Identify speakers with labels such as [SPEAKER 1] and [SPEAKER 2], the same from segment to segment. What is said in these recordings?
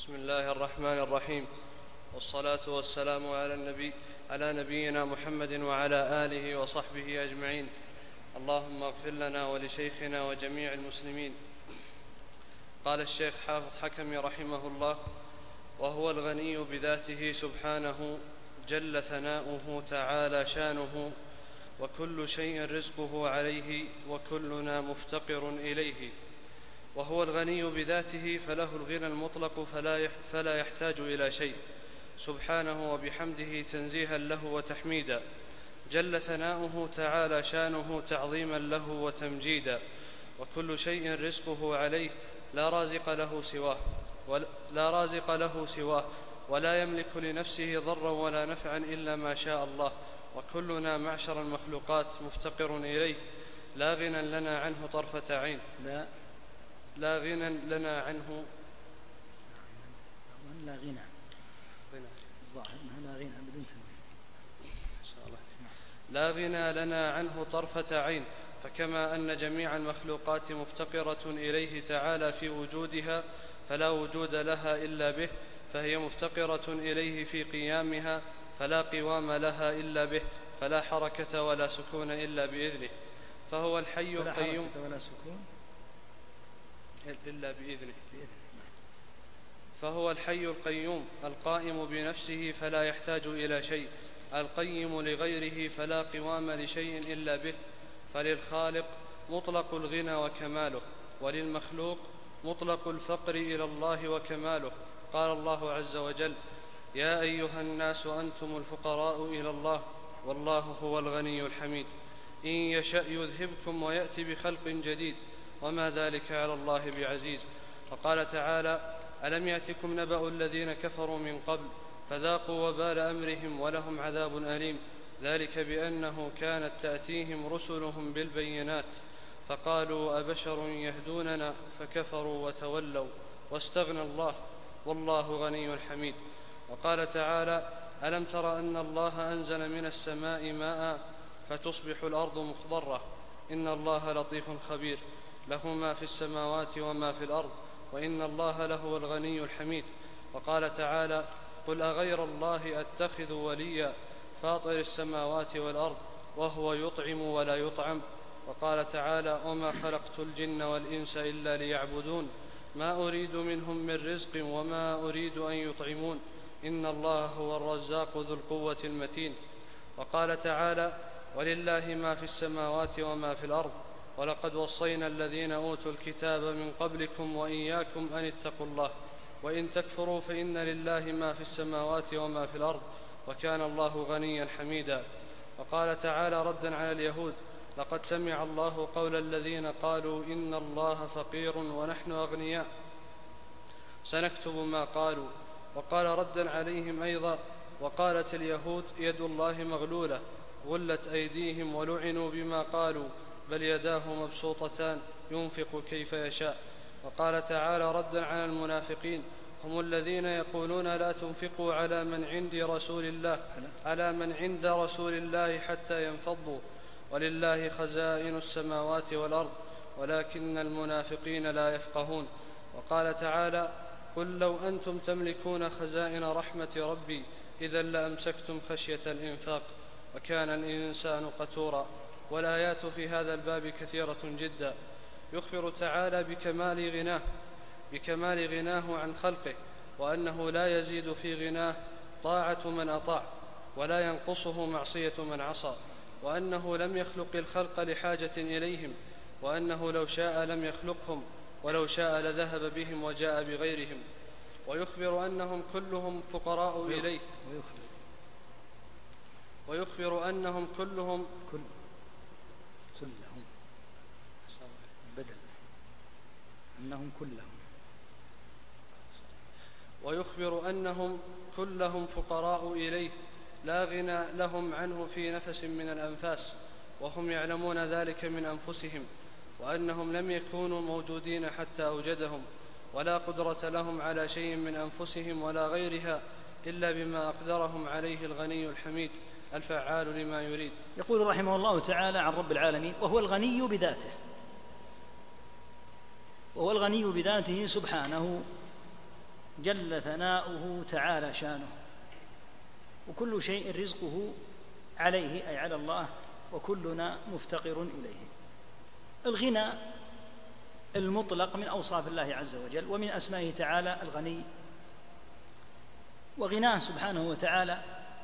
[SPEAKER 1] بسم الله الرحمن الرحيم، والصلاة والسلام على نبينا محمد وعلى آله وصحبه أجمعين. اللهم اغفر لنا ولشيخنا وجميع المسلمين. قال الشيخ حافظ حكمي رحمه الله: وهو الغني بذاته سبحانه جل ثناؤه تعالى شانه، وكل شيء رزقه عليه، وكلنا مفتقر إليه. وهو الغني بذاته فله الغنى المطلق فلا يحتاج إلى شيء سبحانه وبحمده تنزيها له وتحميدا. جل ثناؤه تعالى شانه تعظيما له وتمجيدا. وكل شيء رزقه عليه لا رازق له سواه ولا يملك لنفسه ضرا ولا نفعا إلا ما شاء الله. وكلنا معشر المخلوقات مفتقر إليه، لا غنى لنا عنه طرفة عين. لا غنى لنا عنه
[SPEAKER 2] لا غنى الظاهر لا غنى بدون تنوين.
[SPEAKER 1] لا غنى لنا عنه طرفة عين. فكما أن جميع المخلوقات مفتقرة إليه تعالى في وجودها فلا وجود لها إلا به، فهي مفتقرة إليه في قيامها فلا قوام لها إلا به، فلا حركة ولا سكون إلا بإذنه. فهو الحي القيوم
[SPEAKER 2] ولا سكون
[SPEAKER 1] إلا بإذنه. فهو الحي القيوم القائم بنفسه فلا يحتاج إلى شيء، القيم لغيره فلا قوام لشيء إلا به. فللخالق مطلق الغنى وكماله، وللمخلوق مطلق الفقر إلى الله وكماله. قال الله عز وجل: يا أيها الناس أنتم الفقراء إلى الله والله هو الغني الحميد. إن يشأ يذهبكم ويأتي بخلق جديد وما ذلك على الله بعزيز. وقال تعالى: ألم يأتكم نبأ الذين كفروا من قبل فذاقوا وبال أمرهم ولهم عذاب أليم. ذلك بأنه كانت تأتيهم رسلهم بالبينات فقالوا أبشر يهدوننا فكفروا وتولوا واستغنى الله والله غني حميد. وقال تعالى: ألم تر أن الله أنزل من السماء ماء فتصبح الأرض مخضرة إن الله لطيف خبير له ما في السماوات وما في الأرض وإن الله لهو الغني الحميد. وقال تعالى: قل أغير الله أتخذ وليا فاطر السماوات والأرض وهو يطعم ولا يطعم. وقال تعالى: وما خلقت الجن والإنس إلا ليعبدون ما أريد منهم من رزق وما أريد أن يطعمون إن الله هو الرزاق ذو القوة المتين. وقال تعالى: ولله ما في السماوات وما في الأرض ولقد وصينا الذين أوتوا الكتاب من قبلكم وإياكم أن اتقوا الله وإن تكفروا فإن لله ما في السماوات وما في الأرض وكان الله غنيا حميدا. وقال تعالى ردا على اليهود: لقد سمع الله قول الذين قالوا إن الله فقير ونحن أغنياء سنكتب ما قالوا. وقال ردا عليهم أيضا: وقالت اليهود يد الله مغلولة غلت أيديهم ولعنوا بما قالوا بل يداه مبسوطتان ينفق كيف يشاء. وقال تعالى ردا على المنافقين: هم الذين يقولون لا تنفقوا على من عند رسول الله حتى ينفضوا ولله خزائن السماوات والأرض ولكن المنافقين لا يفقهون. وقال تعالى: قل لو أنتم تملكون خزائن رحمة ربي إذا لأمسكتم خشية الإنفاق وكان الإنسان قتورا. والآيات في هذا الباب كثيرة جدا. يخبر تعالى بكمال غناه عن خلقه، وأنه لا يزيد في غناه طاعة من أطاع ولا ينقصه معصية من عصى، وأنه لم يخلق الخلق لحاجة إليهم، وأنه لو شاء لم يخلقهم ولو شاء لذهب بهم وجاء بغيرهم. ويخبر أنهم كلهم فقراء إليه، ويخبر أنهم كلهم
[SPEAKER 2] بدل أنهم كلهم
[SPEAKER 1] ويخبر أنهم كلهم فقراء إليه لا غنى لهم عنه في نفس من الأنفاس، وهم يعلمون ذلك من أنفسهم، وأنهم لم يكونوا موجودين حتى أوجدهم، ولا قدرة لهم على شيء من أنفسهم ولا غيرها إلا بما أقدرهم عليه الغني الحميد الفعال لما يريد.
[SPEAKER 2] يقول رحمه الله تعالى عن رب العالمين: وهو الغني بذاته. وهو الغني بذاته سبحانه جل ثناؤه تعالى شانه، وكل شيء رزقه عليه أي على الله، وكلنا مفتقر إليه. الغنى المطلق من أوصاف الله عز وجل، ومن أسمائه تعالى الغني، وغناه سبحانه وتعالى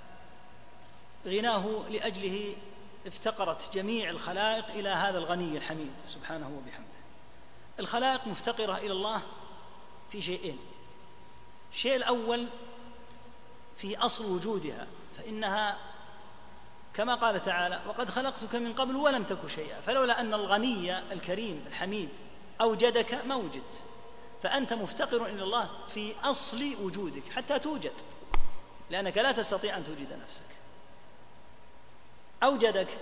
[SPEAKER 2] غناه لأجله افتقرت جميع الخلائق إلى هذا الغني الحميد سبحانه وبحمده. الخلائق مفتقرة إلى الله في شيئين: الشيء الأول في أصل وجودها، فإنها كما قال تعالى: وقد خلقتك من قبل ولم تك شيئا، فلولا أن الغني الكريم الحميد أوجدك ما وجدت، فأنت مفتقر إلى الله في أصل وجودك حتى توجد، لأنك لا تستطيع أن توجد نفسك. أوجدك،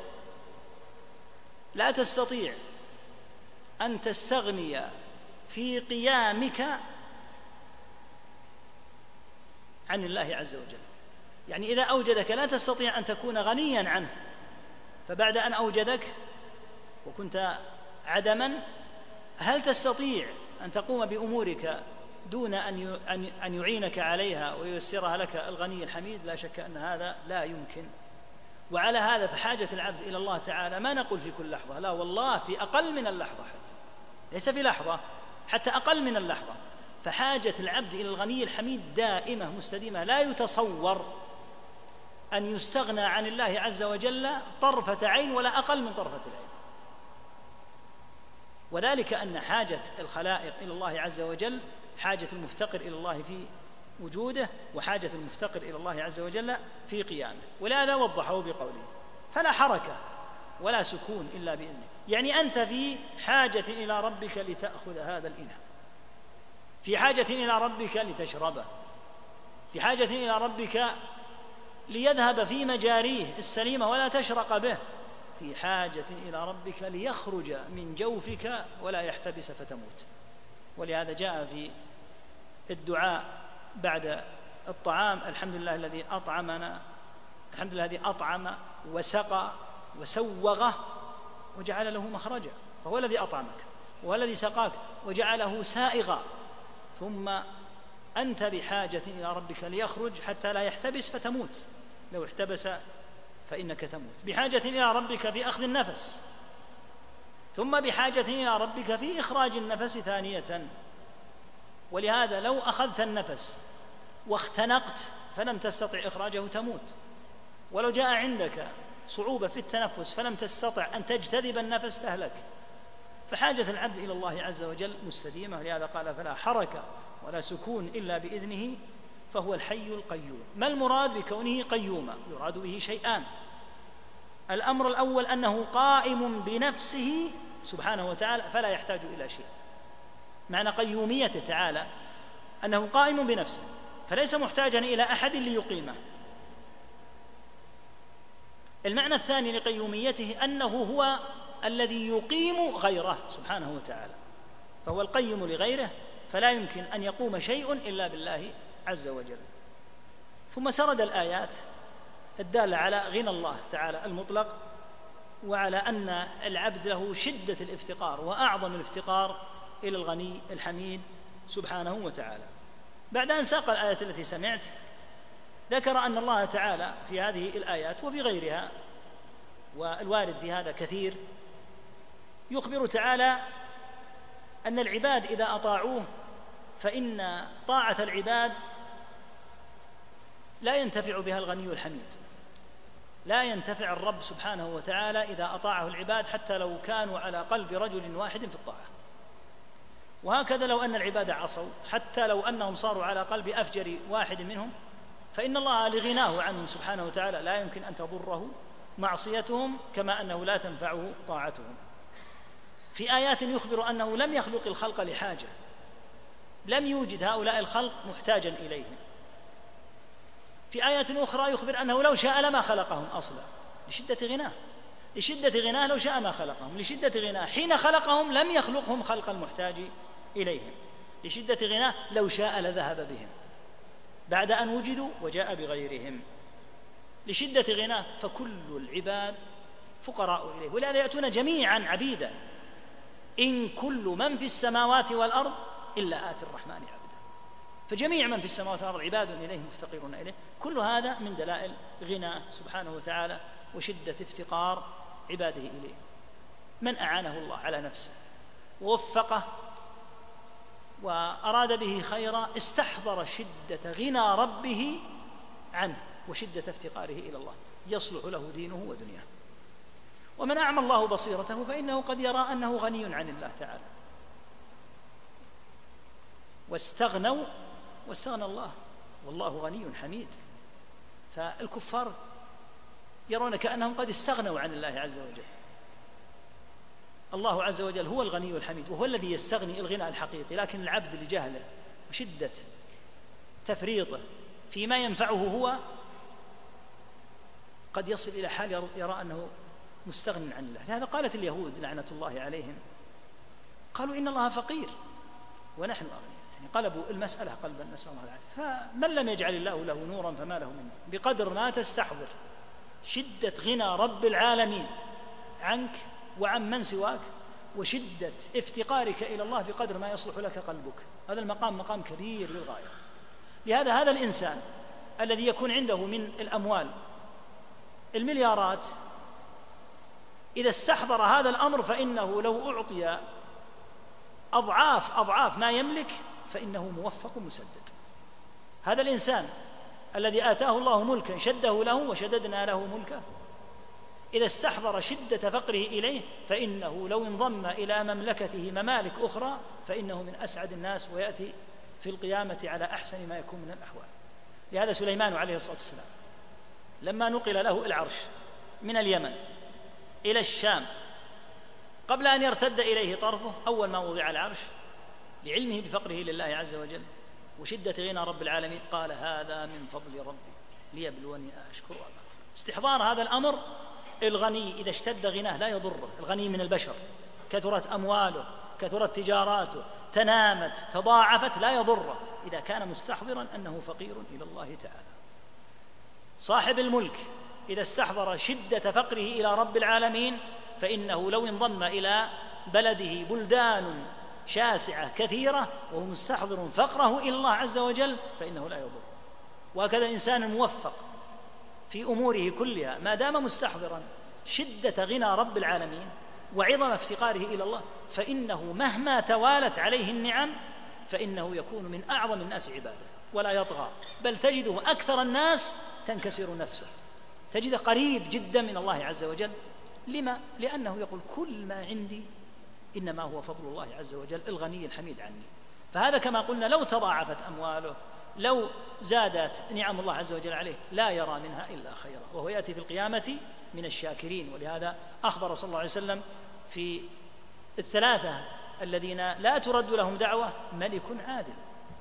[SPEAKER 2] لا تستطيع أن تستغني في قيامك عن الله عز وجل. يعني إذا أوجدك لا تستطيع أن تكون غنيا عنه، فبعد أن أوجدك وكنت عدما، هل تستطيع أن تقوم بأمورك دون أن يعينك عليها وييسرها لك الغني الحميد؟ لا شك أن هذا لا يمكن. وعلى هذا فحاجة العبد إلى الله تعالى، ما نقول في كل لحظة، لا والله، في أقل من اللحظة، حتى ليس في لحظة، حتى أقل من اللحظة. فحاجة العبد إلى الغني الحميد دائمة مستديمة، لا يتصور أن يستغنى عن الله عز وجل طرفة عين ولا أقل من طرفة العين. وذلك أن حاجة الخلائق إلى الله عز وجل حاجة المفتقر إلى الله في وجوده، وحاجة المفتقر إلى الله عز وجل في قيامه. ولهذا وضحه بقوله: فلا حركة ولا سكون إلا بإذنه. يعني أنت في حاجة إلى ربك لتأخذ هذا الإناء، في حاجة إلى ربك لتشربه، في حاجة إلى ربك ليذهب في مجاريه السليمة ولا تشرق به، في حاجة إلى ربك ليخرج من جوفك ولا يحتبس فتموت. ولهذا جاء في الدعاء بعد الطعام: الحمد لله الذي أطعمنا، الحمد لله الذي أطعم وسقى وسوغ وجعل له مخرجا، فهو الذي أطعمك وهو الذي سقاك وجعله سائغا، ثم أنت بحاجة إلى ربك ليخرج حتى لا يحتبس فتموت، لو احتبس فإنك تموت. بحاجة إلى ربك في أخذ النفس، ثم بحاجة إلى ربك في إخراج النفس ثانية. ولهذا لو أخذت النفس واختنقت فلم تستطع إخراجه تموت، ولو جاء عندك صعوبة في التنفس فلم تستطع أن تجتذب النفس تهلك. فحاجة العبد إلى الله عز وجل مستديمة، لهذا قال: فلا حركة ولا سكون إلا بإذنه، فهو الحي القيوم. ما المراد بكونه قيوما؟ يراد به شيئان: الأمر الأول أنه قائم بنفسه سبحانه وتعالى فلا يحتاج إلى شيء. معنى قيوميته تعالى أنه قائم بنفسه فليس محتاجا إلى أحد ليقيمه. المعنى الثاني لقيوميته أنه هو الذي يقيم غيره سبحانه وتعالى، فهو القيم لغيره، فلا يمكن أن يقوم شيء إلا بالله عز وجل. ثم سرد الآيات الدالة على غنى الله تعالى المطلق، وعلى أن العبد له شدة الافتقار وأعظم الافتقار إلى الغني الحميد سبحانه وتعالى. بعد أن ساق الآية التي سمعت، ذكر أن الله تعالى في هذه الآيات وفي غيرها، والوارد في هذا كثير، يخبر تعالى أن العباد إذا أطاعوه فإن طاعة العباد لا ينتفع بها الغني الحميد، لا ينتفع الرب سبحانه وتعالى إذا أطاعه العباد حتى لو كانوا على قلب رجل واحد في الطاعة. وهكذا لو أن العباد عصوا حتى لو أنهم صاروا على قلب أفجر واحد منهم، فإن الله لغناه عنهم سبحانه وتعالى لا يمكن أن تضره معصيتهم كما أنه لا تنفعه طاعتهم. في آيات يخبر أنه لم يخلق الخلق لحاجة، لم يوجد هؤلاء الخلق محتاجا إليهم. في آيات أخرى يخبر أنه لو شاء لما خلقهم أصلا، لشدة غناه، لشدة غناه لو شاء ما خلقهم، لشدة غناه حين خلقهم لم يخلقهم خلق المحتاج إليهم، لشدة غناه لو شاء لذهب بهم بعد أن وجدوا وجاء بغيرهم، لشدة غناه. فكل العباد فقراء إليه، ولهذا يأتون جميعا عبيدا: إن كل من في السماوات والأرض إلا آتي الرحمن عبدا. فجميع من في السماوات والأرض عباد إليه مفتقرون إليه. كل هذا من دلائل غنى سبحانه وتعالى وشدة افتقار عباده إليه. من أعانه الله على نفسه ووفقه وأراد به خيرا استحضر شدة غنى ربه عنه وشدة افتقاره إلى الله، يصلح له دينه ودنياه. ومن أعمى الله بصيرته فإنه قد يرى أنه غني عن الله تعالى، واستغنى الله والله غني حميد. فالكفار يرون كأنهم قد استغنوا عن الله عز وجل. الله عز وجل هو الغني الحميد، وهو الذي يستغني الغنى الحقيقي، لكن العبد لجهله وشدة تفريطه فيما ينفعه هو قد يصل إلى حال يرى أنه مستغن عن الله. لهذا قالت اليهود لعنة الله عليهم، قالوا إن الله فقير ونحن أغنياء، يعني قلبوا المسألة قلبا، نسأل الله العافية. فمن لم يجعل الله له نورا فما له من نور. بقدر ما تستحضر شدة غنى رب العالمين عنك وعن من سواك وشدة افتقارك إلى الله بقدر ما يصلح لك قلبك. هذا المقام مقام كبير للغاية. لهذا هذا الإنسان الذي يكون عنده من الأموال المليارات إذا استحضر هذا الأمر فإنه لو أعطي أضعاف ما يملك فإنه موفق مسدد. هذا الإنسان الذي آتاه الله ملكا شده له وشددنا له ملكه، إذا استحضر شدة فقره إليه فإنه لو انضم إلى مملكته ممالك أخرى فإنه من أسعد الناس ويأتي في القيامة على أحسن ما يكون من الأحوال. لهذا سليمان عليه الصلاة والسلام لما نقل له العرش من اليمن إلى الشام قبل أن يرتد إليه طرفه، أول ما وضع العرش لعلمه بفقره لله عز وجل وشدة غنى رب العالمين قال هذا من فضل ربي ليبلوني أشكر أم أكفر. استحضار هذا الأمر. الغني إذا اشتد غناه لا يضره، الغني من البشر كثرت أمواله كثرت تجاراته تنامت تضاعفت لا يضره إذا كان مستحضرا أنه فقير إلى الله تعالى. صاحب الملك إذا استحضر شدة فقره إلى رب العالمين فإنه لو انضم إلى بلده بلدان شاسعة كثيرة وهو مستحضر فقره إلى الله عز وجل فإنه لا يضر. وهكذا الإنسان الموفق في أموره كلها ما دام مستحضرا شدة غنى رب العالمين وعظم افتقاره إلى الله فإنه مهما توالت عليه النعم فإنه يكون من أعظم الناس عبادة ولا يطغى، بل تجده أكثر الناس تنكسر نفسه، تجده قريب جدا من الله عز وجل. لما؟ لأنه يقول كل ما عندي إنما هو فضل الله عز وجل الغني الحميد عني. فهذا كما قلنا لو تضاعفت أمواله لو زادت نعم الله عز وجل عليه لا يرى منها إلا خيرا، وهو يأتي في القيامة من الشاكرين. ولهذا أخبر صلى الله عليه وسلم في الثلاثة الذين لا ترد لهم دعوة ملك عادل،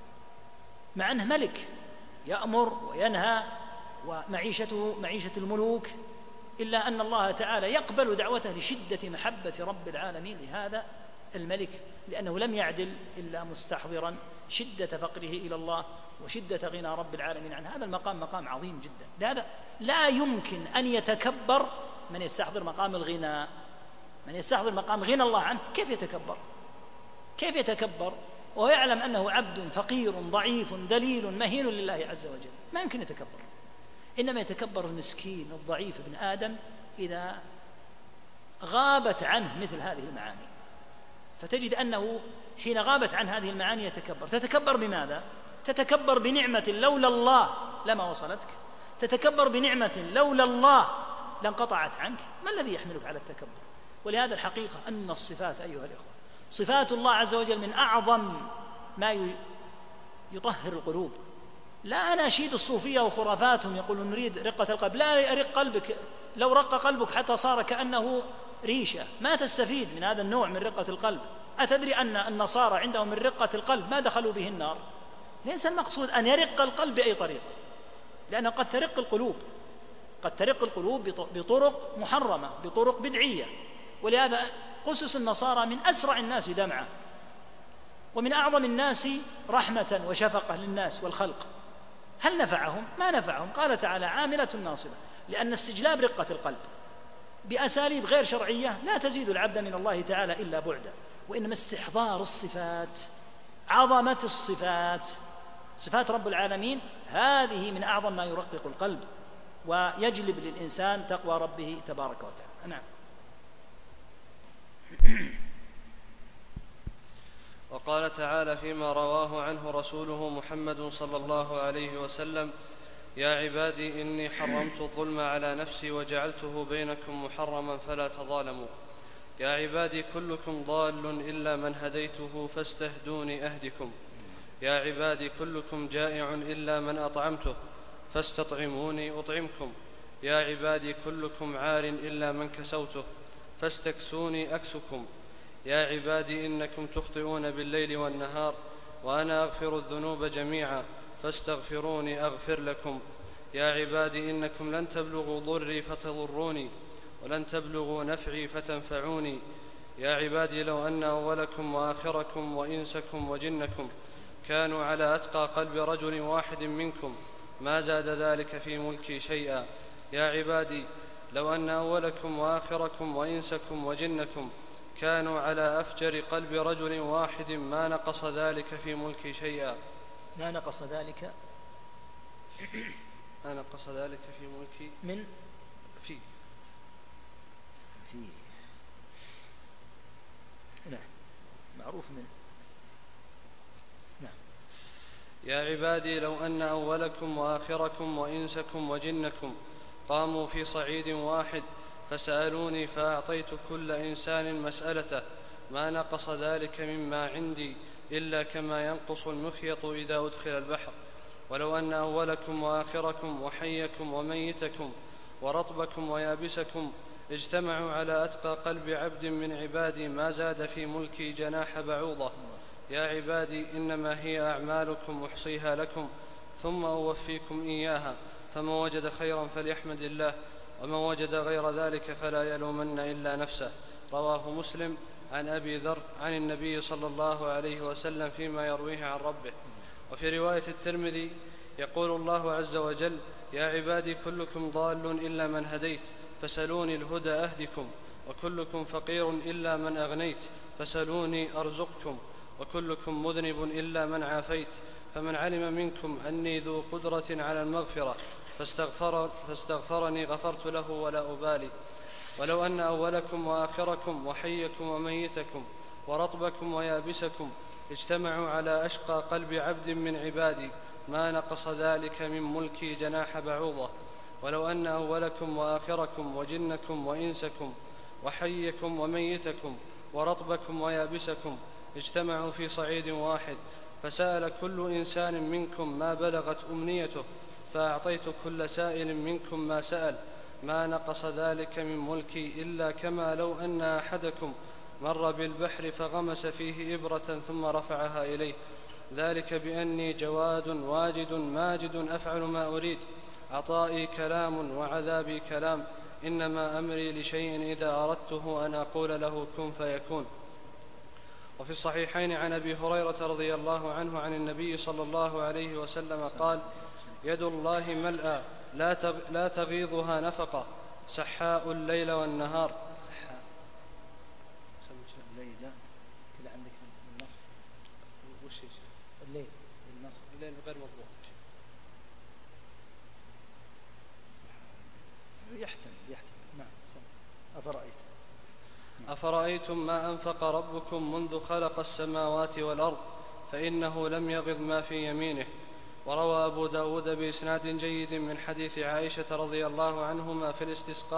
[SPEAKER 2] مع أنه ملك يأمر وينهى ومعيشته معيشة الملوك، إلا أن الله تعالى يقبل دعوته لشدة محبة رب العالمين لهذا الملك، لأنه لم يعدل إلا مستحضرا شدة فقره إلى الله وشدة غنى رب العالمين عنه. هذا المقام مقام عظيم جدا. لهذا لا يمكن أن يتكبر من يستحضر مقام الغنى. من يستحضر مقام غنى الله عنه كيف يتكبر؟ كيف يتكبر وهو يعلم أنه عبد فقير ضعيف دليل مهين لله عز وجل؟ ما يمكن يتكبر. إنما يتكبر المسكين الضعيف ابن آدم إذا غابت عنه مثل هذه المعاني. فتجد أنه حين غابت عن هذه المعاني يتكبر. تتكبر بماذا؟ تتكبر بنعمة لولا الله لما وصلتك، تتكبر بنعمة لولا الله لانقطعت عنك. ما الذي يحملك على التكبر؟ ولهذا الحقيقة أن الصفات أيها الإخوة صفات الله عز وجل من أعظم ما يطهر القلوب. لا أناشيد الصوفية وخرافاتهم يقولون نريد رقة القلب. لا يرق قلبك، لو رق قلبك حتى صار كأنه ريشة ما تستفيد من هذا النوع من رقة القلب. أتدري أن النصارى عندهم من رقة القلب ما دخلوا به النار؟ ليس المقصود أن يرق القلب بأي طريقة، لأنه قد ترق القلوب، قد ترق القلوب بطرق محرمة بطرق بدعية. ولهذا قسس النصارى من أسرع الناس دمعة ومن أعظم الناس رحمة وشفقة للناس والخلق. هل نفعهم؟ ما نفعهم. قال تعالى عاملة ناصبة، لأن استجلاب رقة القلب بأساليب غير شرعية لا تزيد العبد من الله تعالى إلا بعدا، وإنما استحضار الصفات عظمة الصفات صفات رب العالمين هذه من أعظم ما يرقق القلب ويجلب للإنسان تقوى ربه تبارك وتعالى. نعم.
[SPEAKER 1] وقال تعالى فيما رواه عنه رسوله محمد صلى الله عليه وسلم: يا عبادي إني حرمت الظلم على نفسي وجعلته بينكم محرما فلا تظالموا. يا عبادي كلكم ضال إلا من هديته فاستهدوني أهدكم. يا عبادي كلكم جائع إلا من أطعمته فاستطعموني أطعمكم. يا عبادي كلكم عار إلا من كسوته فاستكسوني أكسكم. يا عبادي إنكم تخطئون بالليل والنهار وأنا أغفر الذنوب جميعا فاستغفروني أغفر لكم. يا عبادي إنكم لن تبلغوا ضري فتضروني ولن تبلغوا نفعي فتنفعوني. يا عبادي لو أن أولكم وآخركم وإنسكم وجنكم كانوا على أتقى قلب رجل واحد منكم ما زاد ذلك في ملكي شيئا. يا عبادي لو أن أولكم وآخركم وإنسكم وجنكم كانوا على أفجر قلب رجل واحد ما نقص ذلك في ملكي شيئا.
[SPEAKER 2] ما نقص ذلك
[SPEAKER 1] ما نقص ذلك في ملكي
[SPEAKER 2] من
[SPEAKER 1] في
[SPEAKER 2] نعم معروف من نعم.
[SPEAKER 1] يا عبادي لو أن أولكم وآخركم وإنسكم وجنكم قاموا في صعيد واحد فسألوني فأعطيت كل إنسان مسألته ما نقص ذلك مما عندي إلا كما ينقص المخيط إذا أدخل البحر. ولو أن أولكم وآخركم وحيكم وميتكم ورطبكم ويابسكم اجتمعوا على أتقى قلب عبد من عبادي ما زاد في ملكي جناح بعوضة. يا عبادي إنما هي أعمالكم أحصيها لكم ثم أوفيكم إياها فمن وجد خيرا فليحمد الله ومن وجد غير ذلك فلا يلومن إلا نفسه. رواه مسلم عن أبي ذر عن النبي صلى الله عليه وسلم فيما يرويه عن ربه. وفي رواية الترمذي يقول الله عز وجل: يا عبادي كلكم ضال إلا من هديت فسلوني الهدى أهدكم. وكلكم فقير إلا من أغنيت فسلوني أرزقكم. وكلكم مذنب إلا من عافيت فمن علم منكم أني ذو قدرة على المغفرة فاستغفرني غفرت له ولا أبالي. ولو أن أولكم وآخركم وحيكم وميتكم ورطبكم ويابسكم اجتمعوا على أشقى قلب عبد من عبادي ما نقص ذلك من ملكي جناح بعوضة. ولو أن أولكم وآخركم وجنكم وإنسكم وحيكم وميتكم ورطبكم ويابسكم اجتمعوا في صعيد واحد فسأل كل إنسان منكم ما بلغت أمنيته فأعطيت كل سائل منكم ما سأل ما نقص ذلك من ملكي إلا كما لو أن أحدكم مر بالبحر فغمس فيه إبرة ثم رفعها إليه. ذلك بأني جواد واجد ماجد أفعل ما أريد. عطائي كلام وعذابي كلام. إنما أمري لشيء إذا أردته أن أقول له كن فيكون. وفي الصحيحين عن أبي هريرة رضي الله عنه عن النبي صلى الله عليه وسلم قال: يد الله ملأى لا تغيضها نفقة سحاء الليل والنهار.
[SPEAKER 2] سحاء الليل كذا عندك النصب
[SPEAKER 1] وش
[SPEAKER 2] الليل النصب
[SPEAKER 1] الليل غير مضبوط
[SPEAKER 2] يحتمل نعم.
[SPEAKER 1] أفرأيتم ما أنفق ربكم منذ خلق السماوات والأرض فإنه لم يغض ما في يمينه. وروى أبو داود بإسناد جيد من حديث عائشة رضي الله عنها في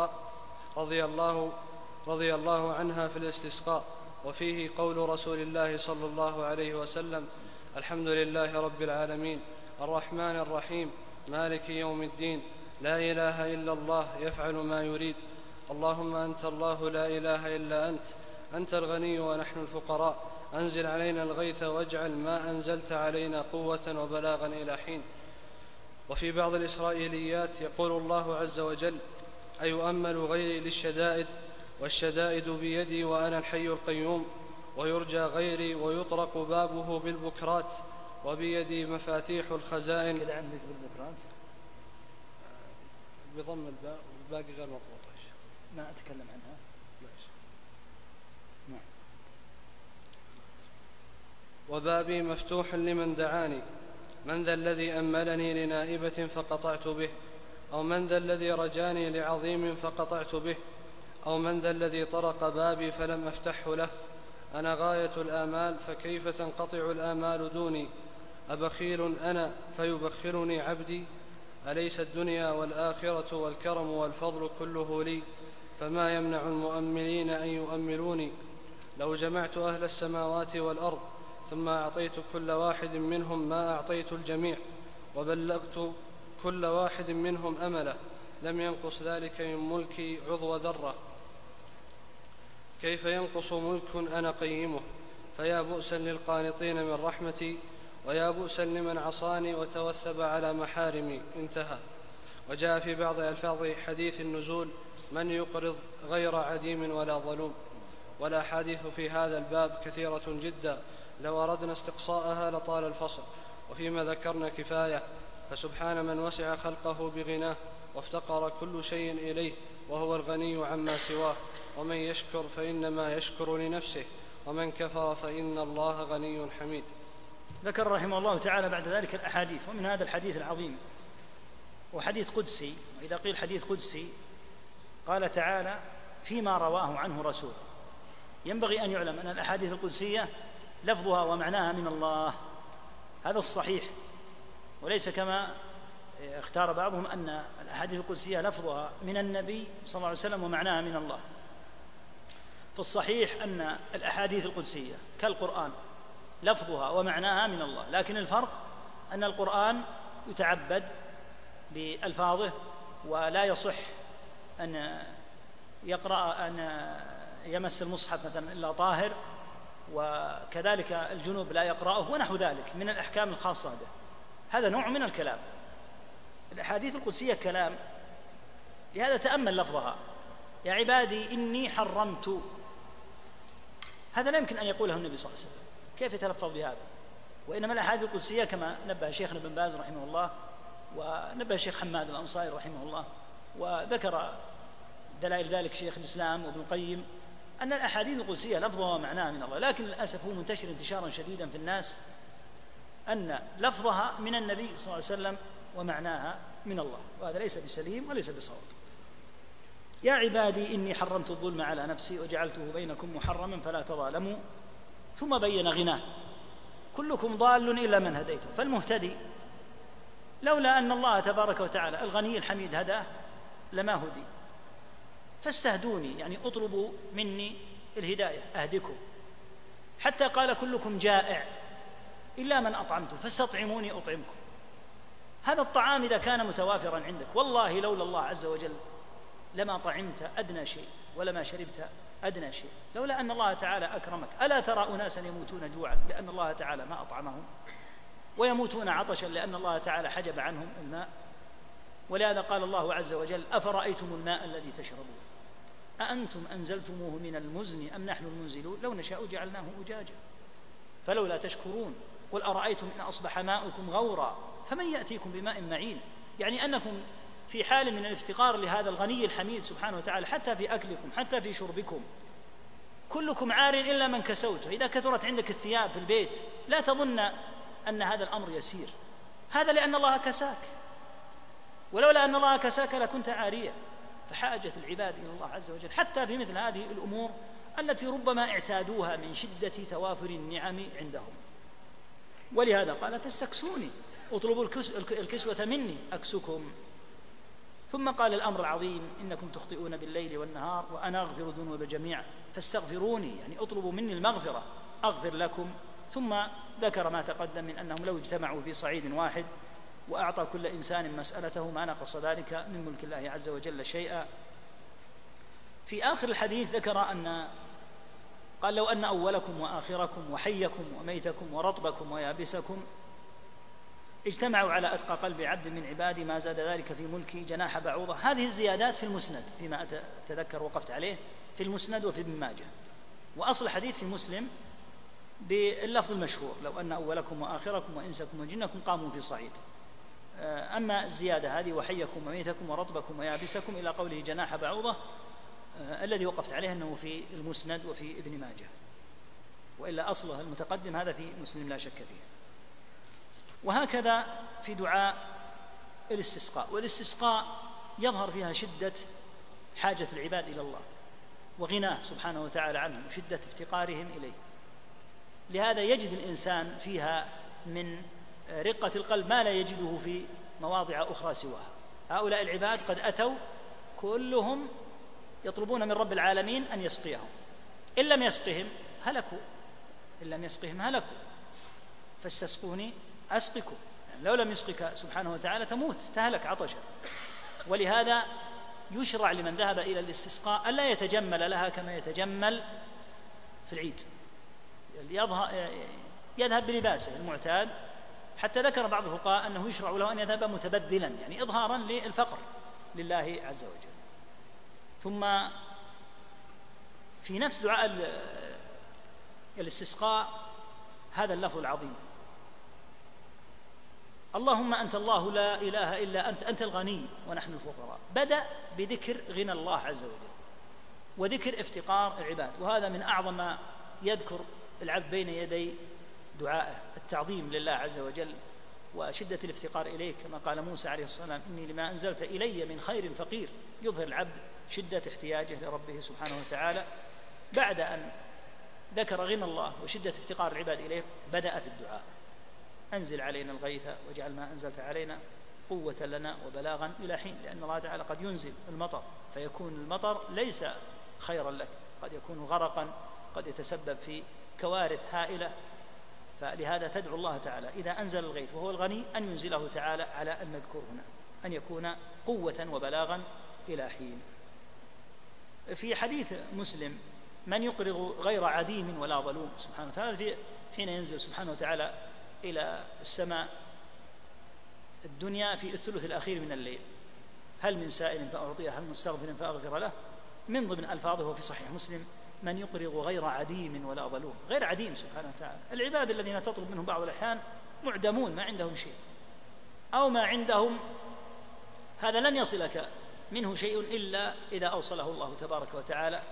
[SPEAKER 1] الاستسقاء وفيه قول رسول الله صلى الله عليه وسلم: الحمد لله رب العالمين الرحمن الرحيم مالك يوم الدين لا إله إلا الله يفعل ما يريد. اللهم أنت الله لا إله إلا أنت الغني ونحن الفقراء أنزل علينا الغيث واجعل ما أنزلت علينا قوة وبلاغا إلى حين. وفي بعض الإسرائيليات يقول الله عز وجل: أيؤمل غيري للشدائد والشدائد بيدي وأنا الحي القيوم ويرجى غيري ويطرق بابه بالبكرات وبيدي مفاتيح الخزائن.
[SPEAKER 2] كده عندك بالبكرات
[SPEAKER 1] بضم الباء والباقي غير مضبوط.
[SPEAKER 2] ما أتكلم عنها. نعم.
[SPEAKER 1] وبابي مفتوح لمن دعاني من ذا الذي أملني لنائبة فقطعت به، أو من ذا الذي رجاني لعظيم فقطعت به، أو من ذا الذي طرق بابي فلم أفتحه له. أنا غاية الآمال فكيف تنقطع الآمال دوني، أبخيل أنا فيبخلني عبدي، أليس الدنيا والآخرة والكرم والفضل كله لي، فما يمنع المؤملين أن يؤملوني. لو جمعت أهل السماوات والأرض ثم أعطيت كل واحد منهم ما أعطيت الجميع وبلغت كل واحد منهم أمله لم ينقص ذلك من ملكي عضو ذرة. كيف ينقص ملك أنا قيمه، فيا بؤسا للقانطين من رحمتي، ويا بؤسا لمن عصاني وتوثب على محارمي. انتهى. وجاء في بعض ألفاظ حديث النزول: من يقرض غير عديم ولا ظلوم. والأحاديث في هذا الباب كثيرة جدا، لو أردنا استقصاءها لطال الفصل، وفيما ذكرنا كفاية. فسبحان من وسع خلقه بغناه وافتقر كل شيء إليه، وهو الغني عما سواه. ومن يشكر فإنما يشكر لنفسه، ومن كفر فإن الله غني حميد.
[SPEAKER 2] ذكر رحمه الله تعالى بعد ذلك الأحاديث، ومن هذا الحديث العظيم وحديث قدسي. وإذا قيل حديث قدسي قال تعالى فيما رواه عنه رسول. ينبغي أن يعلم أن الأحاديث القدسية لفظها ومعناها من الله، هذا الصحيح، وليس كما اختار بعضهم أن الأحاديث القدسية لفظها من النبي صلى الله عليه وسلم ومعناها من الله. فالصحيح أن الأحاديث القدسية كالقرآن لفظها ومعناها من الله، لكن الفرق أن القرآن يتعبد بألفاظه، ولا يصح أن يقرأ أن يمس المصحف مثلا إلا طاهر، وكذلك الجنوب لا يقرأه، ونحو ذلك من الأحكام الخاصة به. هذا نوع من الكلام. الأحاديث القدسية كلام، لهذا تأمل لفظها: يا عبادي إني حرمت. هذا لا يمكن أن يقوله النبي صلى الله عليه وسلم، كيف يتلفظ بهذا؟ وإنما الأحاديث القدسية كما نبه شيخنا بن باز رحمه الله، ونبه الشيخ حماد الأنصاري رحمه الله، وذكر دلائل ذلك شيخ الإسلام وابن القيم، أن الأحاديث القدسية لفظها ومعناها من الله. لكن للأسف هو منتشر انتشارا شديدا في الناس أن لفظها من النبي صلى الله عليه وسلم ومعناها من الله، وهذا ليس بسليم وليس بصواب. يا عبادي إني حرمت الظلم على نفسي وجعلته بينكم محرما فلا تظالموا. ثم بين غناه: كلكم ضال إلا من هديته. فالمهتدي لولا أن الله تبارك وتعالى الغني الحميد هداه لما هدي. فاستهدوني، يعني اطلبوا مني الهداية أهدكم. حتى قال: كلكم جائع إلا من أطعمته فاستطعموني أطعمكم. هذا الطعام إذا كان متوافرا عندك، والله لولا الله عز وجل لما طعمت أدنى شيء ولما شربت أدنى شيء، لولا أن الله تعالى أكرمك. ألا ترى أناسا يموتون جوعا لأن الله تعالى ما أطعمهم، ويموتون عطشا لأن الله تعالى حجب عنهم الماء؟ ولهذا قال الله عز وجل: أفرأيتم الماء الذي تشربون أأنتم أنزلتموه من المزن أم نحن المنزلون لو نشاء جعلناه أجاجا فلولا تشكرون قل أرأيتم إن أصبح ماؤكم غورا فمن يأتيكم بماء معين. يعني أنكم في حال من الافتقار لهذا الغني الحميد سبحانه وتعالى، حتى في أكلكم حتى في شربكم. كلكم عار إلا من كسوته. إذا كثرت عندك الثياب في البيت لا تظن أن هذا الأمر يسير، هذا لأن الله كساك، ولولا أن الله كساك لكنت عاريا. فحاجة العباد إلى الله عز وجل حتى في مثل هذه الأمور التي ربما اعتادوها من شدة توافر النعم عندهم. ولهذا قال: فاستكسوني، اطلبوا الكسوة مني أكسكم. ثم قال الأمر العظيم: إنكم تخطئون بالليل والنهار وأنا أغفر الذنوب جميعا فاستغفروني، يعني اطلبوا مني المغفرة أغفر لكم. ثم ذكر ما تقدم من أنهم لو اجتمعوا في صعيد واحد وأعطى كل إنسان مسألته ما نقص ذلك من ملك الله عز وجل شيئا. في آخر الحديث ذكر أن قال: لو أن أولكم وآخركم وحيكم وميتكم ورطبكم ويابسكم اجتمعوا على أتقى قلب عبد من عبادي ما زاد ذلك في ملكي جناح بعوضة. هذه الزيادات في المسند فيما أتذكر وقفت عليه، في المسند وفي ابن ماجه. وأصل الحديث في مسلم باللفظ المشهور: لو أن أولكم وآخركم وإنسكم وجنكم قاموا في صعيد. أما الزيادة هذه وحيكم وميتكم ورطبكم ويابسكم إلى قوله جناح بعوضة الذي وقفت عليه أنه في المسند وفي ابن ماجه، وإلا أصله المتقدم هذا في مسلم لا شك فيه. وهكذا في دعاء الاستسقاء، والاستسقاء يظهر فيها شدة حاجة العباد إلى الله وغناه سبحانه وتعالى عنهم وشدة افتقارهم إليه. لهذا يجد الإنسان فيها من رقة القلب ما لا يجده في مواضع أخرى سواها. هؤلاء العباد قد أتوا كلهم يطلبون من رب العالمين أن يسقيهم، إن لم يسقهم هلكوا، إن لم يسقهم هلكوا، فاستسقوني أسقكم، يعني لو لم يسقك سبحانه وتعالى تموت تهلك عطشا. ولهذا يشرع لمن ذهب إلى الاستسقاء ألا يتجمل لها كما يتجمل في العيد، يذهب بلباسه المعتاد، حتى ذكر بعض الفقهاء أنه يشرع له أن يذهب متبذلا، يعني إظهارا للفقر لله عز وجل. ثم في نفس دعاء الاستسقاء هذا اللفظ العظيم: اللهم أنت الله لا إله إلا أنت، أنت الغني ونحن الفقراء. بدأ بذكر غنى الله عز وجل وذكر افتقار العباد، وهذا من أعظم ما يذكر العبد بين يدي دعائه، التعظيم لله عز وجل وشدة الافتقار إليه، كما قال موسى عليه السلام: إني لما أنزلت إلي من خير فقير. يظهر العبد شدة احتياجه لربه سبحانه وتعالى. بعد أن ذكر غنى الله وشدة افتقار العباد إليه بدأ في الدعاء: أنزل علينا الغيث واجعل ما أنزلت علينا قوة لنا وبلاغا إلى حين. لأن الله تعالى قد ينزل المطر فيكون المطر ليس خيرا لك، قد يكون غرقا، قد يتسبب في كوارث هائلة. فلهذا تدعو الله تعالى إذا أنزل الغيث وهو الغني أن ينزله تعالى على أن نذكر هنا، أن يكون قوة وبلاغا إلى حين. في حديث مسلم: من يقرض غير عديم ولا ظلوم سبحانه وتعالى، حين ينزل سبحانه وتعالى إلى السماء الدنيا في الثلث الأخير من الليل: هل من سائل فأعطيه، هل مستغفر فأغفر له. من ضمن ألفاظه في صحيح مسلم: من يقرض غير عديم ولا ظلوم. غير عديم سبحانه وتعالى. العباد الذين تطلب منهم بعض الأحيان معدمون، ما عندهم شيء، أو ما عندهم هذا لن يصلك منه شيء إلا إذا أوصله الله تبارك وتعالى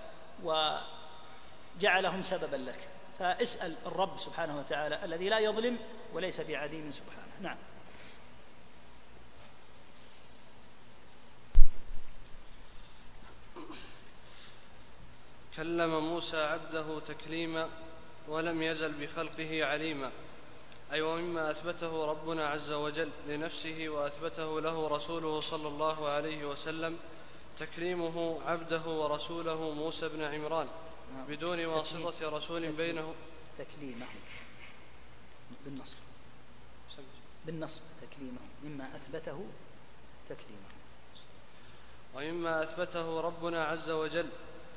[SPEAKER 2] وجعلهم سببا لك. فاسأل الرب سبحانه وتعالى الذي لا يظلم وليس بعديم سبحانه. نعم.
[SPEAKER 1] كلم موسى عبده تكليما ولم يزل بخلقه عليما. أي ومما أثبته ربنا عز وجل لنفسه وأثبته له رسوله صلى الله عليه وسلم تكليمه عبده ورسوله موسى بن عمران بدون واسطة رسول بينه.
[SPEAKER 2] تكليمه بالنصب تكليمه، مما أثبته تكليمه.
[SPEAKER 1] ومما أثبته ربنا عز وجل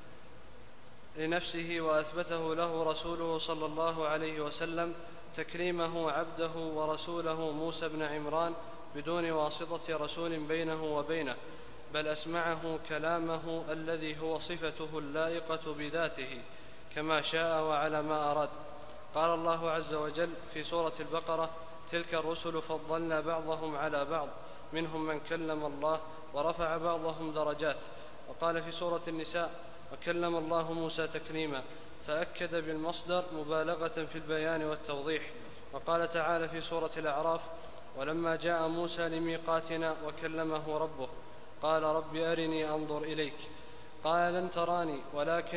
[SPEAKER 1] لنفسه وأثبته له رسوله صلى الله عليه وسلم تكليمه عبده ورسوله موسى بن عمران بدون واسطة رسول بينه وبينه، بل أسمعه كلامه الذي هو صفته اللائقة بذاته كما شاء وعلى ما أراد. قال الله عز وجل في سورة البقرة: تلك الرسل فضلنا بعضهم على بعض منهم من كلم الله ورفع بعضهم درجات. وقال في سورة النساء: وكلم الله موسى تكليما، فأكد بالمصدر مبالغة في البيان والتوضيح. وقال تعالى في سورة الأعراف: ولما جاء موسى لميقاتنا وكلمه ربه قال رب أرني أنظر إليك قال لن تراني ولكن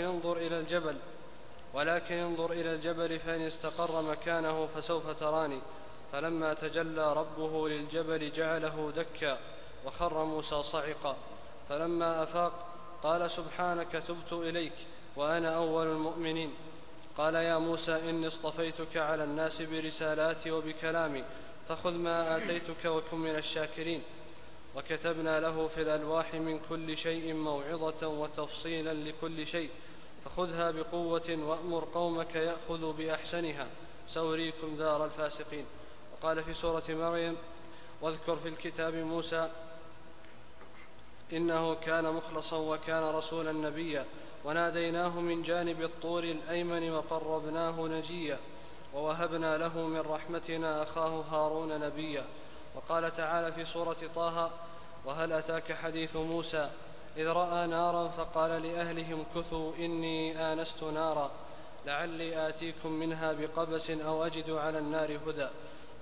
[SPEAKER 1] انظر إلى الجبل فإن استقر مكانه فسوف تراني. فلما تجلى ربه للجبل جعله دكا وخر موسى صعقا. فلما أفاق قال سبحانك تبت إليك وأنا أول المؤمنين. قال يا موسى إني اصطفيتك على الناس برسالاتي وبكلامي فخذ ما آتيتك وكن من الشاكرين. وكتبنا له في الألواح من كل شيء موعظة وتفصيلا لكل شيء فخذها بقوة وأمر قومك يأخذوا بأحسنها سأريكم دار الفاسقين. وقال في سورة مريم: واذكر في الكتاب موسى إنه كان مخلصا وكان رسولا نبيا وناديناه من جانب الطور الأيمن وقربناه نجيا ووهبنا له من رحمتنا أخاه هارون نبيا. وقال تعالى في سورة طه: وهل أتاك حديث موسى إذ رأى نارا فقال لأهلهم كثوا إني آنست نارا لعلي آتيكم منها بقبس أو أجد على النار هدى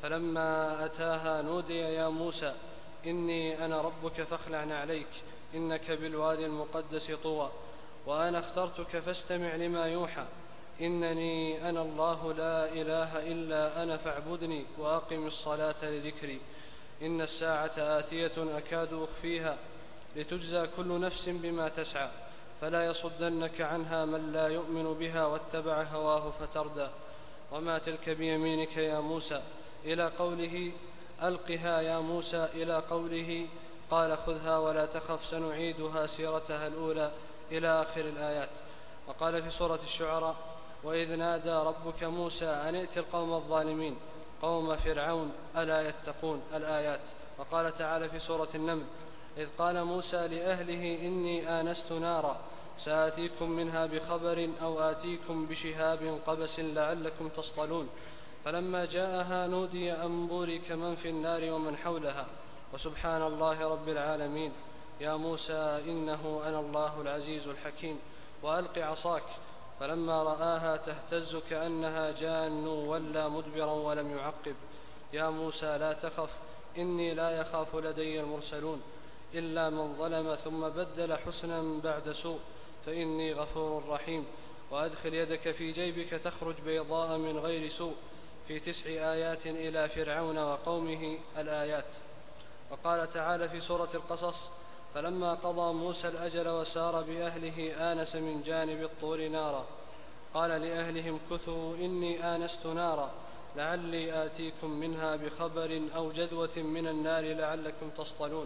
[SPEAKER 1] فلما أتاها نودي يا موسى إني أنا ربك فاخلع عليك إنك بالوادي المقدس طوى وأنا اخترتك فاستمع لما يوحى إنني أنا الله لا إله إلا أنا فاعبدني وأقم الصلاة لذكري إن الساعة آتية أكاد أخفيها لتجزى كل نفس بما تسعى فلا يصدنك عنها من لا يؤمن بها واتبع هواه فتردى وما تلك بيمينك يا موسى إلى قوله ألقها يا موسى إلى قوله قال خذها ولا تخف سنعيدها سيرتها الأولى إلى آخر الآيات. وقال في سورة الشعراء وإذ نادى ربك موسى أن ائت القوم الظالمين قوم فرعون ألا يتقون الآيات. وقال تعالى في سورة النمل إذ قال موسى لأهله إني آنست نارا سآتيكم منها بخبر أو آتيكم بشهاب قبس لعلكم تصطلون فلما جاءها نودي أن بورك من في النار ومن حولها وسبحان الله رب العالمين يا موسى إنه أنا الله العزيز الحكيم وألق عصاك فلما رآها تهتز كأنها جان ولى مدبرا ولم يعقب يا موسى لا تخف إني لا يخاف لدي المرسلون إلا من ظلم ثم بدل حسنا بعد سوء فإني غفور رحيم وأدخل يدك في جيبك تخرج بيضاء من غير سوء في 9 آيات إلى فرعون وقومه الآيات. وقال تعالى في سورة القصص فلما قضى موسى الأجل وسار بأهله آنس من جانب الطور نارا قال لأهلهم كثوا إني آنست نارا لعلي آتيكم منها بخبر أو جدوة من النار لعلكم تصطلون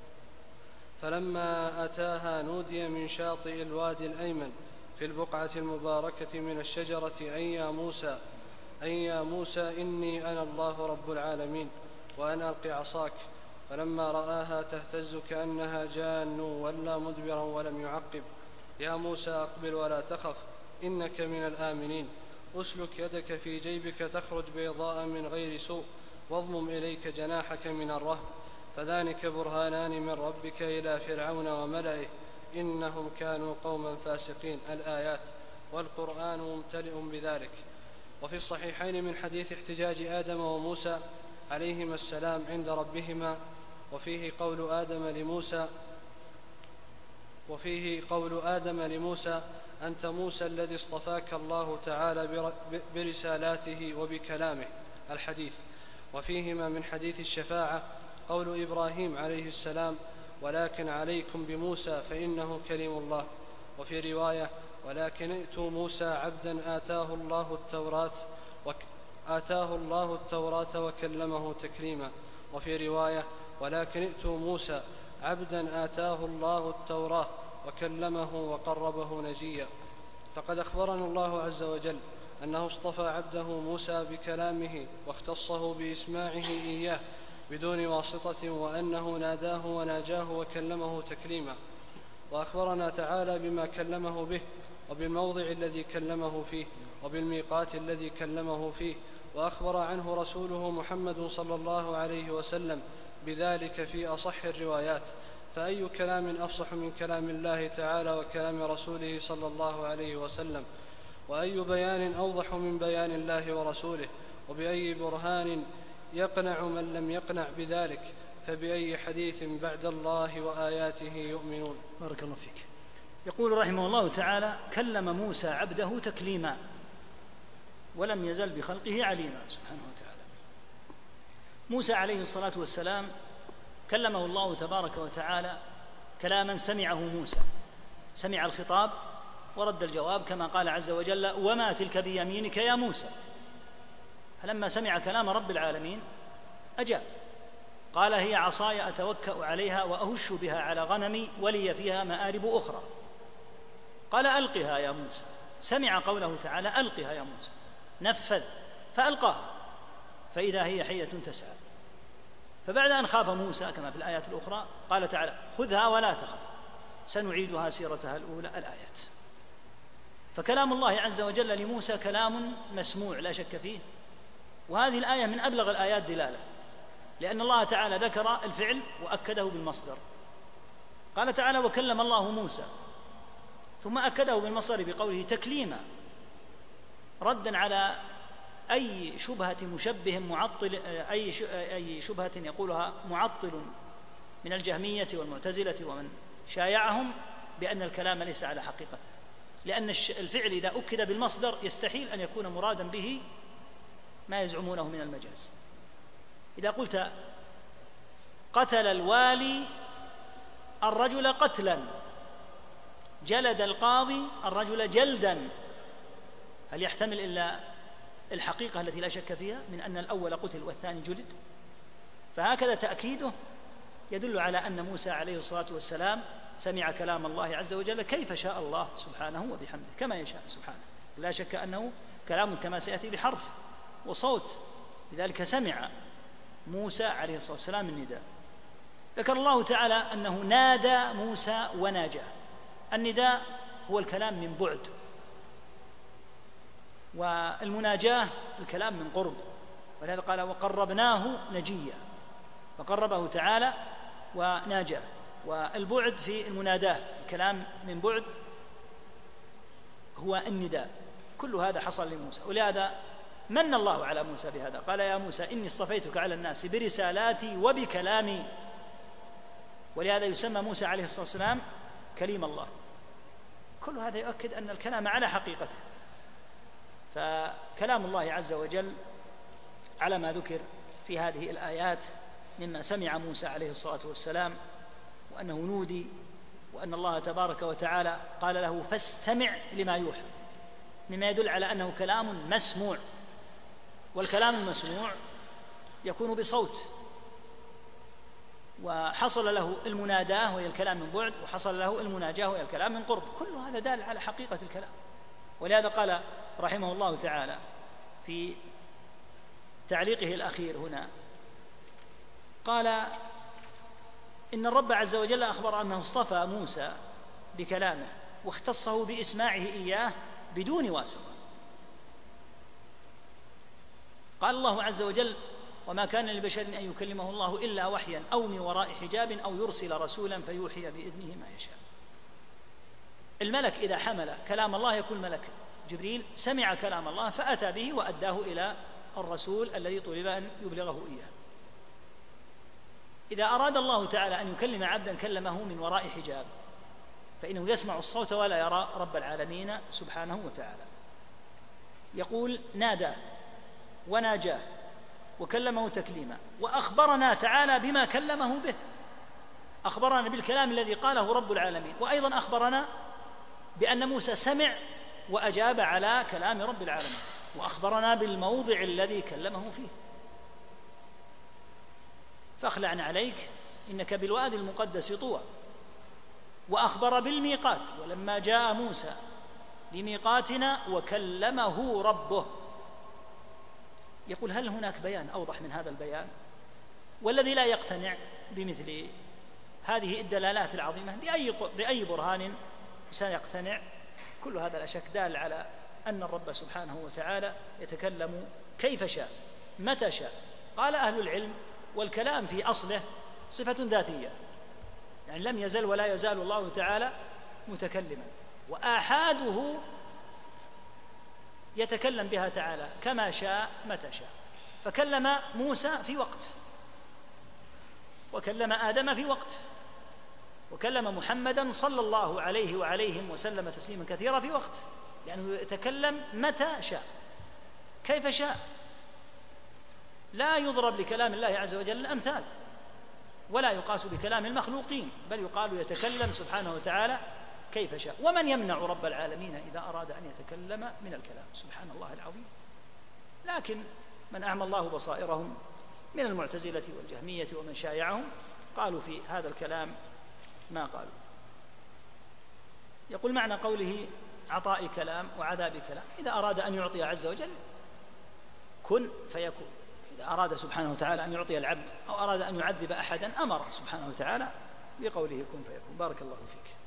[SPEAKER 1] فلما أتاها نودي من شاطئ الوادي الأيمن في البقعة المباركة من الشجرة أي يا موسى إني أنا الله رب العالمين وأن ألق عصاك فلما رآها تهتز كأنها جان ولى مدبرا ولم يعقب يا موسى أقبل ولا تخف إنك من الآمنين أسلك يدك في جيبك تخرج بيضاء من غير سوء واضمم إليك جناحك من الرهب فذلك برهانان من ربك إلى فرعون وملئه إنهم كانوا قوما فاسقين الآيات. والقرآن ممتلئ بذلك. وفي الصحيحين من حديث احتجاج آدم وموسى عليهما السلام عند ربهما وفيه قول آدم لموسى أنت موسى الذي اصطفاك الله تعالى برسالاته وبكلامه الحديث. وفيهما من حديث الشفاعة قول إبراهيم عليه السلام ولكن عليكم بموسى فإنه كليم الله. وفي رواية ولكن ائتوا موسى عبدا آتاه الله التوراة وكلمه تكليما. وفي رواية ولكن ائتوا موسى عبدا آتاه الله التوراة وكلمه وقربه نجيا. فقد أخبرنا الله عز وجل أنه اصطفى عبده موسى بكلامه واختصه بإسماعه إياه بدون واسطة وأنه ناداه وناجاه وكلمه تكليما. وأخبرنا تعالى بما كلمه به وبالموضع الذي كلمه فيه وبالميقات الذي كلمه فيه. وأخبر عنه رسوله محمد صلى الله عليه وسلم بذلك في أصح الروايات. فأي كلام أفصح من كلام الله تعالى وكلام رسوله صلى الله عليه وسلم؟ وأي بيان أوضح من بيان الله ورسوله؟ وبأي برهان يقنع من لم يقنع بذلك؟ فبأي حديث بعد الله وآياته يؤمنون؟
[SPEAKER 2] بارك الله فيك. يقول رحمه الله تعالى كلم موسى عبده تكليما ولم يزل بخلقه عليما سبحانه وتعالى. موسى عليه الصلاة والسلام كلمه الله تبارك وتعالى كلاما سمعه موسى، سمع الخطاب ورد الجواب كما قال عز وجل وما تلك بيمينك يا موسى. فلما سمع كلام رب العالمين أجاب قال هي عصاي أتوكأ عليها وأهش بها على غنمي ولي فيها مآرب أخرى. قال ألقها يا موسى، سمع قوله تعالى ألقها يا موسى، نفذ فألقاها فإذا هي حية تسعى. فبعد أن خاف موسى كما في الآيات الأخرى قال تعالى خذها ولا تخف سنعيدها سيرتها الأولى الآيات. فكلام الله عز وجل لموسى كلام مسموع لا شك فيه. وهذه الآية من أبلغ الآيات دلالة، لأن الله تعالى ذكر الفعل وأكده بالمصدر. قال تعالى وكلم الله موسى، ثم أكده بالمصدر بقوله تكليما ردا على أي شبهة مشبه معطل، أي شبهة يقولها معطل من الجهمية والمعتزلة ومن شايعهم بأن الكلام ليس على حقيقته، لأن الفعل إذا أكد بالمصدر يستحيل أن يكون مرادا به ما يزعمونه من المجاز. إذا قلت قتل الوالي الرجل قتلا، جلد القاضي الرجل جلدا، هل يحتمل إلا الحقيقة التي لا شك فيها من أن الأول قتل والثاني جلد؟ فهكذا تأكيده يدل على أن موسى عليه الصلاة والسلام سمع كلام الله عز وجل كيف شاء الله سبحانه وبحمده، كما يشاء سبحانه، لا شك أنه كلام كما سيأتي بحرف وصوت، لذلك سمع موسى عليه الصلاة والسلام النداء. ذكر الله تعالى أنه نادى موسى وناجاه. النداء هو الكلام من بعد، والمناجاة الكلام من قرب، ولهذا قال وقربناه نجيا، فقربه تعالى وناجاه. والبعد في المناداة الكلام من بعد هو النداء. كل هذا حصل لموسى، ولهذا من الله على موسى بهذا، قال يا موسى إني اصطفيتك على الناس برسالاتي وبكلامي، ولهذا يسمى موسى عليه الصلاة والسلام كليم الله. كل هذا يؤكد أن الكلام على حقيقته. فكلام الله عز وجل على ما ذكر في هذه الآيات مما سمع موسى عليه الصلاة والسلام، وأنه نودي، وأن الله تبارك وتعالى قال له فاستمع لما يوحى، مما يدل على أنه كلام مسموع، والكلام المسموع يكون بصوت، وحصل له المناداة وهي الكلام من بعد، وحصل له المناجاة وهي الكلام من قرب، كل هذا دال على حقيقة الكلام. ولهذا قال رحمه الله تعالى في تعليقه الأخير هنا، قال إن الرب عز وجل أخبر أنه اصطفى موسى بكلامه واختصه بإسماعه إياه بدون واسطة. قال الله عز وجل وما كان لبشر أن يكلمه الله إلا وحيا أو من وراء حجاب أو يرسل رسولا فيوحي بإذنه ما يشاء. الملك إذا حمل كلام الله يكون ملك جبريل سمع كلام الله فأتى به وأداه إلى الرسول الذي طلب أن يبلغه إياه. إذا أراد الله تعالى أن يكلم عبدا كلمه من وراء حجاب، فإنه يسمع الصوت ولا يرى رب العالمين سبحانه وتعالى. يقول نادى وناجاه وكلمه تكليما، وأخبرنا تعالى بما كلمه به، أخبرنا بالكلام الذي قاله رب العالمين، وأيضا أخبرنا بأن موسى سمع وأجاب على كلام رب العالمين، وأخبرنا بالموضع الذي كلمه فيه. فاخلع عليك إنك بالوادي المقدس طوى، وأخبر بالميقات ولما جاء موسى لميقاتنا وكلمه ربه. يقول هل هناك بيان أوضح من هذا البيان؟ والذي لا يقتنع بمثل هذه الدلالات العظيمة بأي برهان سيقتنع؟ كل هذا لا شك دال على أن الرب سبحانه وتعالى يتكلم كيف شاء متى شاء. قال أهل العلم والكلام في أصله صفة ذاتية، يعني لم يزل ولا يزال الله تعالى متكلما، وآحاده يتكلم بها تعالى كما شاء متى شاء. فكلم موسى في وقت، وكلم آدم في وقت، وكلم محمدا صلى الله عليه وعليهم وسلم تسليما كثيرا في وقت، لأنه يتكلم متى شاء كيف شاء. لا يضرب لكلام الله عز وجل الأمثال، ولا يقاس بكلام المخلوقين، بل يقال يتكلم سبحانه وتعالى كيف شاء. ومن يمنع رب العالمين إذا أراد أن يتكلم من الكلام؟ سبحان الله العظيم. لكن من أعمى الله بصائرهم من المعتزلة والجهمية ومن شايعهم قالوا في هذا الكلام ما قالوا. يقول معنى قوله عطاء كلام وعذاب كلام، إذا أراد أن يعطي عز وجل كن فيكون، إذا أراد سبحانه وتعالى أن يعطي العبد أو أراد أن يعذب أحدا أمر سبحانه وتعالى بقوله كن فيكون. بارك الله فيك.